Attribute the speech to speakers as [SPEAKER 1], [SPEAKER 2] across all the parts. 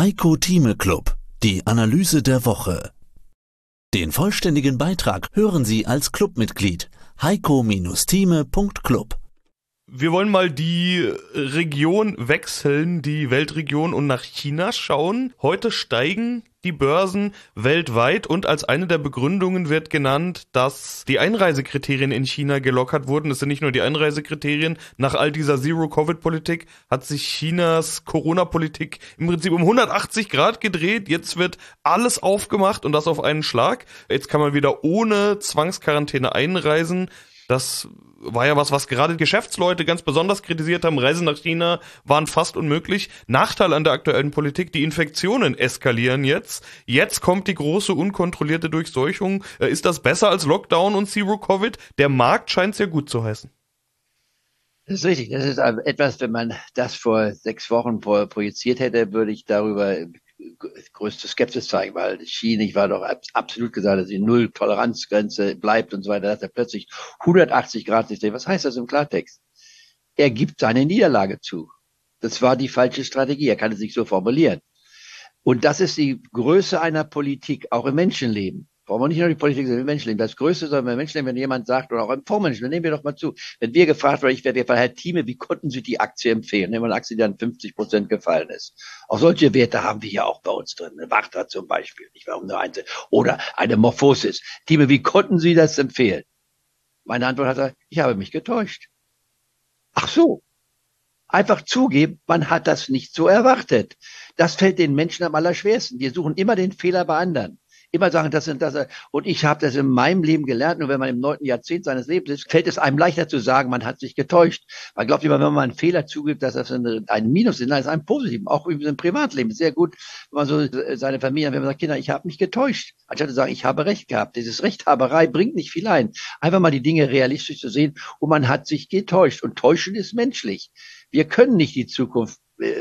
[SPEAKER 1] Heiko Thieme Club, die Analyse der Woche. Den vollständigen Beitrag hören Sie als Clubmitglied heiko-thieme.club.
[SPEAKER 2] Wir wollen mal die Region wechseln, die Weltregion, und nach China schauen. Heute steigen die Börsen weltweit und als eine der Begründungen wird genannt, dass die Einreisekriterien in China gelockert wurden. Es sind nicht nur die Einreisekriterien. Nach all dieser Zero-Covid-Politik hat sich Chinas Corona-Politik im Prinzip um 180 Grad gedreht. Jetzt wird alles aufgemacht und das auf einen Schlag. Jetzt kann man wieder ohne Zwangsquarantäne einreisen. Das war ja was gerade Geschäftsleute ganz besonders kritisiert haben. Reisen nach China waren fast unmöglich. Nachteil an der aktuellen Politik, die Infektionen eskalieren jetzt. Jetzt kommt die große unkontrollierte Durchseuchung. Ist das besser als Lockdown und Zero-Covid? Der Markt scheint es ja gut zu heißen.
[SPEAKER 3] Das ist richtig. Das ist etwas, wenn man das vor 6 Wochen projiziert hätte, würde ich darüber größte Skepsis zeigen, weil China, ich war doch absolut gesagt, dass die Null-Toleranzgrenze bleibt und so weiter, dass er plötzlich 180 Grad sich dreht. Was heißt das im Klartext? Er gibt seine Niederlage zu. Das war die falsche Strategie. Er kann es nicht so formulieren. Und das ist die Größe einer Politik, auch im Menschenleben. Brauchen wir nicht nur die Politik, sondern im Menschenleben. Das Größte soll im Menschenleben, wenn jemand sagt, oder auch im Vormenschenleben, nehmen wir doch mal zu, wenn wir gefragt werden, ich werde gefragt, Herr Thieme, wie konnten Sie die Aktie empfehlen? Nehmen wir eine Aktie, die an 50% gefallen ist. Auch solche Werte haben wir ja auch bei uns drin. Eine Warta zum Beispiel, nicht warum nur eins. Oder eine Morphosis. Thieme, wie konnten Sie das empfehlen? Meine Antwort hat, ich habe mich getäuscht. Ach so. Einfach zugeben, man hat das nicht so erwartet. Das fällt den Menschen am allerschwersten. Wir suchen immer den Fehler bei anderen. Immer sagen, das sind das. Und ich habe das in meinem Leben gelernt. Nur wenn man im 9. Jahrzehnt seines Lebens ist, fällt es einem leichter zu sagen, man hat sich getäuscht. Man glaubt immer, wenn man einen Fehler zugibt, dass das ein Minus ist. Nein, das ist ein Positiven. Auch im Privatleben ist sehr gut, wenn man so seine Familie, wenn man sagt, Kinder, ich habe mich getäuscht. Anstatt zu sagen, ich habe Recht gehabt. Dieses Rechthaberei bringt nicht viel ein. Einfach mal die Dinge realistisch zu sehen. Und man hat sich getäuscht. Und täuschen ist menschlich. Wir können nicht die Zukunft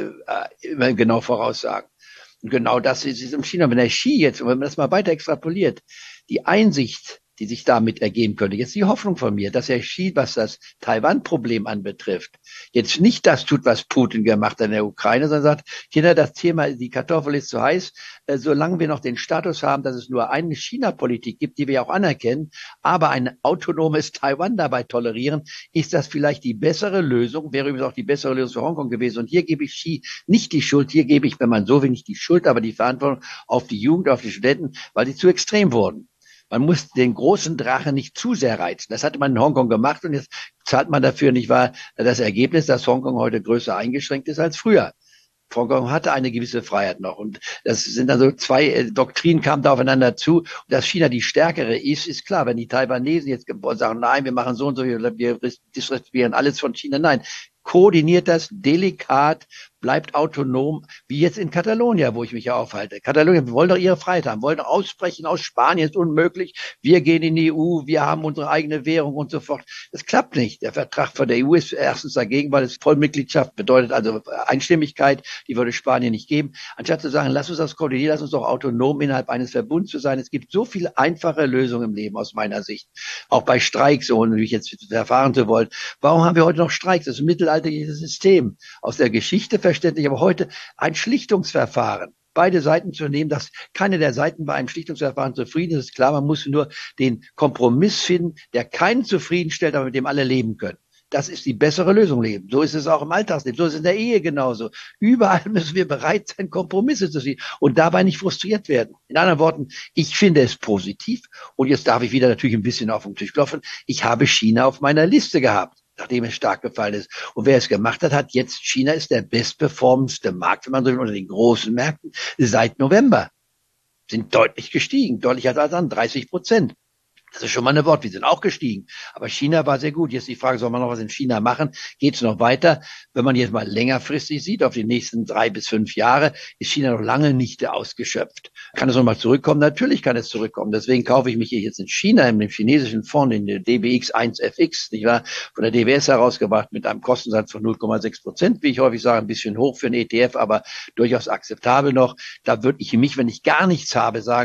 [SPEAKER 3] immer genau voraussagen. Und genau das ist es in China. Wenn der Xi jetzt, und wenn man das mal weiter extrapoliert, die Einsicht, die sich damit ergeben könnte, jetzt die Hoffnung von mir, dass Herr Xi, was das Taiwan-Problem anbetrifft, jetzt nicht das tut, was Putin gemacht hat in der Ukraine, sondern sagt, Kinder, das Thema, die Kartoffel ist zu heiß, solange wir noch den Status haben, dass es nur eine China-Politik gibt, die wir auch anerkennen, aber ein autonomes Taiwan dabei tolerieren, ist das vielleicht die bessere Lösung, wäre übrigens auch die bessere Lösung für Hongkong gewesen. Und hier gebe ich Xi nicht die Schuld, hier gebe ich, wenn man so will, nicht die Schuld, aber die Verantwortung auf die Jugend, auf die Studenten, weil sie zu extrem wurden. Man muss den großen Drachen nicht zu sehr reizen. Das hatte man in Hongkong gemacht und jetzt zahlt man dafür, nicht wahr, das Ergebnis, dass Hongkong heute größer eingeschränkt ist als früher. Hongkong hatte eine gewisse Freiheit noch und das sind also zwei Doktrinen kamen da aufeinander zu. Und dass China die stärkere ist klar. Wenn die Taiwanesen jetzt sagen, nein, wir machen so und so, wir disrespektieren alles von China, nein. Koordiniert das delikat, bleibt autonom, wie jetzt in Katalonien, wo ich mich ja aufhalte. Katalonien, wir wollen doch ihre Freiheit haben, wollen doch ausbrechen aus Spanien, ist unmöglich. Wir gehen in die EU, wir haben unsere eigene Währung und so fort. Das klappt nicht. Der Vertrag von der EU ist erstens dagegen, weil es Vollmitgliedschaft bedeutet, also Einstimmigkeit, die würde Spanien nicht geben. Anstatt zu sagen, lass uns das koordinieren, lass uns doch autonom innerhalb eines Verbunds zu sein. Es gibt so viele einfache Lösungen im Leben aus meiner Sicht. Auch bei Streiks, ohne mich jetzt verfahren zu wollen. Warum haben wir heute noch Streiks? Das ist ein mittelalterliches System. Aus der Geschichte verständlich, aber heute ein Schlichtungsverfahren. Beide Seiten zu nehmen, dass keine der Seiten bei einem Schlichtungsverfahren zufrieden ist, ist klar, man muss nur den Kompromiss finden, der keinen zufriedenstellt, aber mit dem alle leben können. Das ist die bessere Lösung leben. So ist es auch im Alltagsleben, so ist es in der Ehe genauso. Überall müssen wir bereit sein, Kompromisse zu ziehen und dabei nicht frustriert werden. In anderen Worten, ich finde es positiv und jetzt darf ich wieder natürlich ein bisschen auf den Tisch klopfen. Ich habe China auf meiner Liste gehabt, nachdem es stark gefallen ist. Und wer es gemacht hat, hat jetzt, China ist der bestperformendste Markt, wenn man so will, unter den großen Märkten seit November. Sind deutlich gestiegen, deutlicher als an 30%. Das ist schon mal eine Wort. Wir sind auch gestiegen. Aber China war sehr gut. Jetzt die Frage, soll man noch was in China machen? Geht es noch weiter? Wenn man jetzt mal längerfristig sieht, auf die nächsten 3 bis 5 Jahre, ist China noch lange nicht ausgeschöpft. Kann es nochmal zurückkommen? Natürlich kann es zurückkommen. Deswegen kaufe ich mich hier jetzt in China, in dem chinesischen Fonds, in der DBX1FX, nicht wahr? Von der DWS herausgebracht mit einem Kostensatz von 0,6%, wie ich häufig sage, ein bisschen hoch für einen ETF, aber durchaus akzeptabel noch. Da würde ich mich, wenn ich gar nichts habe, sagen,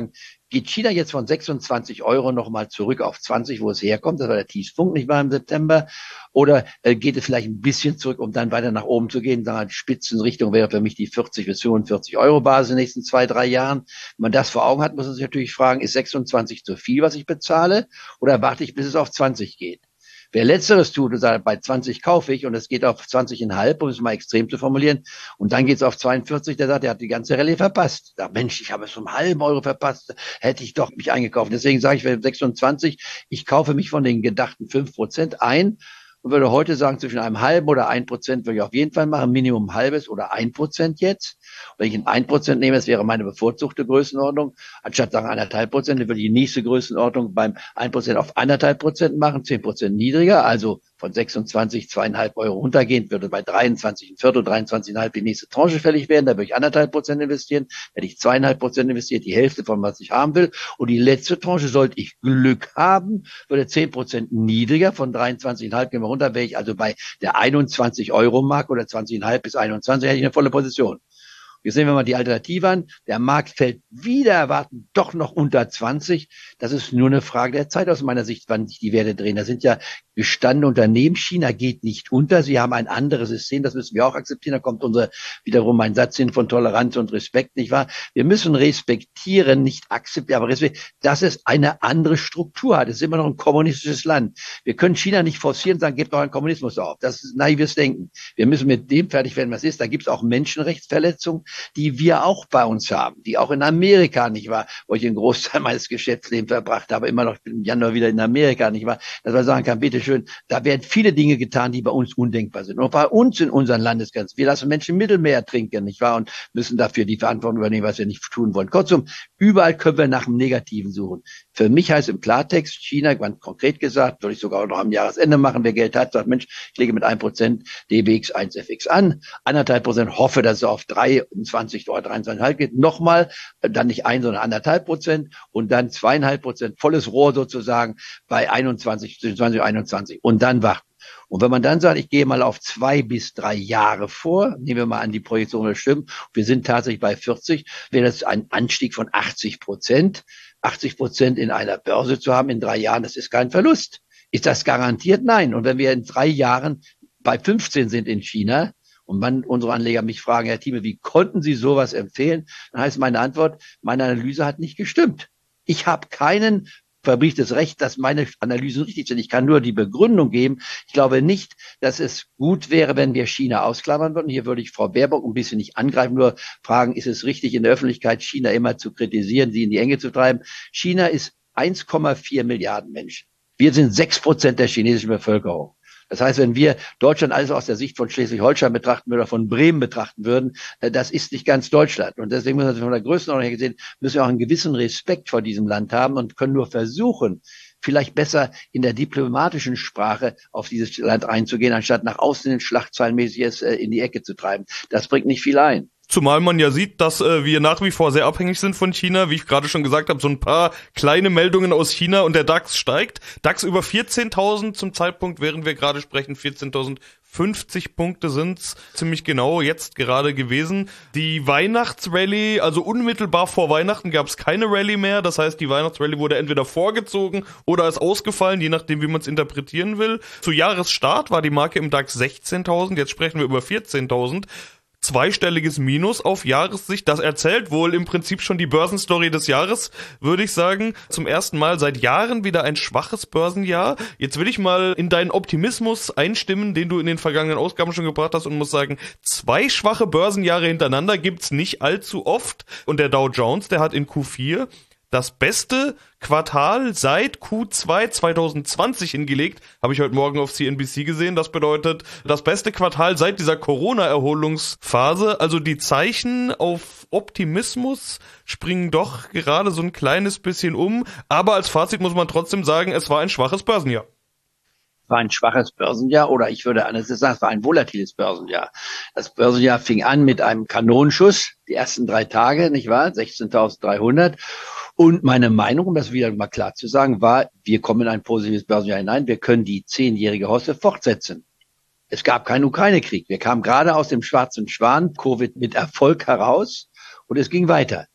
[SPEAKER 3] Geht China jetzt von 26 Euro nochmal zurück auf 20, wo es herkommt? Das war der Tiefpunkt, nicht wahr, im September? Oder geht es vielleicht ein bisschen zurück, um dann weiter nach oben zu gehen? Die Spitzenrichtung wäre für mich die 40 bis 45 Euro Basis in den nächsten 2, 3 Jahren. Wenn man das vor Augen hat, muss man sich natürlich fragen, ist 26 zu viel, was ich bezahle? Oder warte ich, bis es auf 20 geht? Wer Letzteres tut und sagt, bei 20 kaufe ich und es geht auf 20,5, um es mal extrem zu formulieren, und dann geht es auf 42, der sagt, der hat die ganze Rallye verpasst. Da, Mensch, ich habe es um halben Euro verpasst, hätte ich doch mich eingekauft. Deswegen sage ich, für 26, ich kaufe mich von den gedachten 5% ein und würde heute sagen, zwischen einem halben oder 1% würde ich auf jeden Fall machen, Minimum halbes oder 1% jetzt. Wenn ich ein 1% nehme, das wäre meine bevorzugte Größenordnung, anstatt sagen 1,5%, dann würde ich die nächste Größenordnung beim 1% auf 1,5% machen, 10% niedriger, also von 26, 2,5 Euro runtergehend, würde bei 23 ein Viertel, 23,5 die nächste Tranche fällig werden, da würde ich 1,5% investieren, hätte ich 2,5% investiert, die Hälfte von was ich haben will, und die letzte Tranche, sollte ich Glück haben, würde 10% niedriger, von 23,5 gehen wir runter, wäre ich also bei der 21 Euro Mark oder 20,5 bis 21, hätte ich eine volle Position. Jetzt sehen wir mal die Alternative an. Der Markt fällt wieder erwarten doch noch unter 20. Das ist nur eine Frage der Zeit aus meiner Sicht, wann sich die Werte drehen. Das sind ja gestandene Unternehmen. China geht nicht unter. Sie haben ein anderes System. Das müssen wir auch akzeptieren. Da kommt wiederum ein Satz hin von Toleranz und Respekt, nicht wahr? Wir müssen respektieren, nicht akzeptieren, aber respektieren, dass es eine andere Struktur hat. Es ist immer noch ein kommunistisches Land. Wir können China nicht forcieren und sagen, gebt doch einen Kommunismus auf. Das ist naives Denken. Wir müssen mit dem fertig werden, was ist. Da gibt es auch Menschenrechtsverletzungen, die wir auch bei uns haben, die auch in Amerika, nicht wahr, wo ich einen Großteil meines Geschäftslebens verbracht habe, immer noch im Januar wieder in Amerika, nicht wahr, dass man sagen kann, bitteschön, da werden viele Dinge getan, die bei uns undenkbar sind. Und bei uns in unseren Landesgrenzen, wir lassen Menschen im Mittelmeer trinken, nicht wahr, und müssen dafür die Verantwortung übernehmen, was wir nicht tun wollen. Kurzum, überall können wir nach dem Negativen suchen. Für mich heißt im Klartext, China, ganz konkret gesagt, würde ich sogar auch noch am Jahresende machen, wer Geld hat, sagt, Mensch, ich lege mit 1% DBX 1FX an, 1,5% hoffe, dass es auf 23 oder 23,5 geht, nochmal, dann nicht 1, sondern 1,5% und dann 2,5%, volles Rohr sozusagen bei 21, 20, 21 und dann warten. Und wenn man dann sagt, ich gehe mal auf 2 bis 3 Jahre vor, nehmen wir mal an, die Projektion stimmt, wir sind tatsächlich bei 40, wäre das ein Anstieg von 80%. 80% in einer Börse zu haben in 3 Jahren, das ist kein Verlust. Ist das garantiert? Nein. Und wenn wir in 3 Jahren bei 15 sind in China, und wenn unsere Anleger mich fragen, Herr Thieme, wie konnten Sie sowas empfehlen? Dann heißt meine Antwort, meine Analyse hat nicht gestimmt. Ich habe keinen verbrieftes Recht, dass meine Analysen richtig sind. Ich kann nur die Begründung geben. Ich glaube nicht, dass es gut wäre, wenn wir China ausklammern würden. Hier würde ich Frau Baerbock ein bisschen nicht angreifen, nur fragen, ist es richtig, in der Öffentlichkeit China immer zu kritisieren, sie in die Enge zu treiben? China ist 1,4 Milliarden Menschen. Wir sind 6% der chinesischen Bevölkerung. Das heißt, wenn wir Deutschland alles aus der Sicht von Schleswig-Holstein betrachten würden oder von Bremen betrachten würden, das ist nicht ganz Deutschland. Und deswegen müssen wir von der Größenordnung her gesehen, müssen wir auch einen gewissen Respekt vor diesem Land haben und können nur versuchen, vielleicht besser in der diplomatischen Sprache auf dieses Land einzugehen, anstatt nach außen in Schlagzeilenmäßig es in die Ecke zu treiben. Das bringt nicht viel ein.
[SPEAKER 2] Zumal man ja sieht, dass wir nach wie vor sehr abhängig sind von China. Wie ich gerade schon gesagt habe, so ein paar kleine Meldungen aus China und der DAX steigt. DAX über 14.000 zum Zeitpunkt, während wir gerade sprechen, 14.050 Punkte sind's ziemlich genau jetzt gerade gewesen. Die Weihnachtsrallye, also unmittelbar vor Weihnachten gab's keine Rallye mehr. Das heißt, die Weihnachtsrallye wurde entweder vorgezogen oder ist ausgefallen, je nachdem, wie man es interpretieren will. Zu Jahresstart war die Marke im DAX 16.000, jetzt sprechen wir über 14.000. Zweistelliges Minus auf Jahressicht. Das erzählt wohl im Prinzip schon die Börsenstory des Jahres, würde ich sagen. Zum ersten Mal seit Jahren wieder ein schwaches Börsenjahr. Jetzt will ich mal in deinen Optimismus einstimmen, den du in den vergangenen Ausgaben schon gebracht hast und muss sagen, 2 schwache Börsenjahre hintereinander gibt's nicht allzu oft. Und der Dow Jones, der hat in Q4 das beste Quartal seit Q2 2020 hingelegt, habe ich heute Morgen auf CNBC gesehen. Das bedeutet, das beste Quartal seit dieser Corona-Erholungsphase. Also die Zeichen auf Optimismus springen doch gerade so ein kleines bisschen um. Aber als Fazit muss man trotzdem sagen, es war ein schwaches Börsenjahr.
[SPEAKER 3] War ein schwaches Börsenjahr oder ich würde anders sagen, es war ein volatiles Börsenjahr. Das Börsenjahr fing an mit einem Kanonenschuss, die ersten 3 Tage, nicht wahr? 16.300. Und meine Meinung, um das wieder mal klar zu sagen, war, wir kommen in ein positives Börsenjahr hinein, wir können die 10-jährige Hosse fortsetzen. Es gab keinen Ukraine-Krieg. Wir kamen gerade aus dem schwarzen Schwan, Covid mit Erfolg heraus und es ging weiter.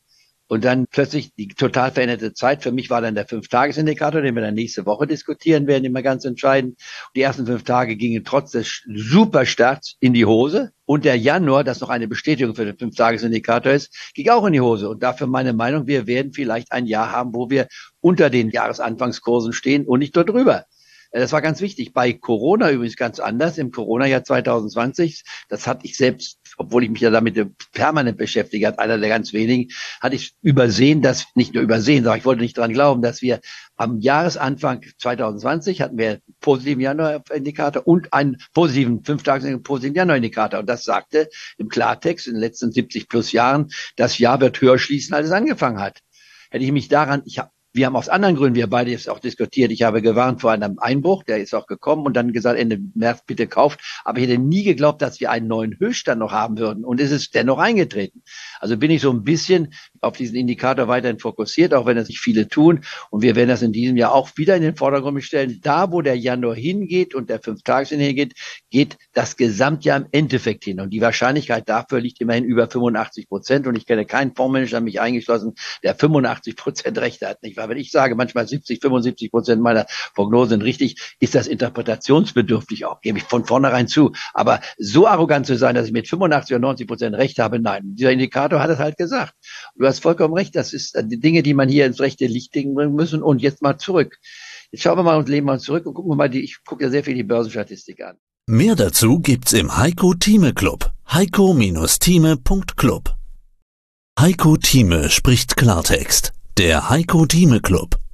[SPEAKER 3] Und dann plötzlich die total veränderte Zeit. Für mich war dann der 5-Tages-Indikator, den wir dann nächste Woche diskutieren werden, immer ganz entscheidend. Die ersten 5 Tage gingen trotz des Superstarts in die Hose. Und der Januar, das noch eine Bestätigung für den 5-Tages-Indikator ist, ging auch in die Hose. Und dafür meine Meinung, wir werden vielleicht ein Jahr haben, wo wir unter den Jahresanfangskursen stehen und nicht dort drüber. Das war ganz wichtig. Bei Corona übrigens ganz anders. Im Corona-Jahr 2020, das hatte ich selbst, obwohl ich mich ja damit permanent beschäftige, als einer der ganz wenigen, hatte ich übersehen, nicht nur übersehen, sondern ich wollte nicht dran glauben, dass wir am Jahresanfang 2020 hatten wir einen positiven Januar-Indikator und einen positiven 5-Tages positiven Januar-Indikator. Und das sagte im Klartext in den letzten 70 plus Jahren, das Jahr wird höher schließen, als es angefangen hat. Hätte ich mich daran, wir haben aus anderen Gründen, wir beide jetzt auch diskutiert, ich habe gewarnt vor einem Einbruch, der ist auch gekommen und dann gesagt, Ende März bitte kauft. Aber ich hätte nie geglaubt, dass wir einen neuen Höchststand noch haben würden. Und es ist dennoch eingetreten. Also bin ich so ein bisschen auf diesen Indikator weiterhin fokussiert, auch wenn das nicht viele tun. Und wir werden das in diesem Jahr auch wieder in den Vordergrund stellen. Da, wo der Januar hingeht und der 5-Tages hingeht, geht das Gesamtjahr im Endeffekt hin. Und die Wahrscheinlichkeit dafür liegt immerhin über 85%. Und ich kenne keinen Fondsmanager, mich eingeschlossen, der 85% Rechte hat. Nicht wahr? Wenn ich sage, manchmal 70-75% meiner Prognosen sind richtig, ist das interpretationsbedürftig auch, gebe ich von vornherein zu. Aber so arrogant zu sein, dass ich mit 85 oder 90% Recht habe, nein. Dieser Indikator hat es halt gesagt. Du hast vollkommen recht, das ist die Dinge, die man hier ins rechte Licht bringen müssen. Und jetzt mal zurück. Jetzt schauen wir mal und lehnen mal zurück und gucken wir mal, ich gucke ja sehr viel die Börsenstatistik an.
[SPEAKER 1] Mehr dazu gibt's im Heiko Thieme Club. heiko-thieme.club. Heiko Thieme spricht Klartext. Der Heiko Thieme Club.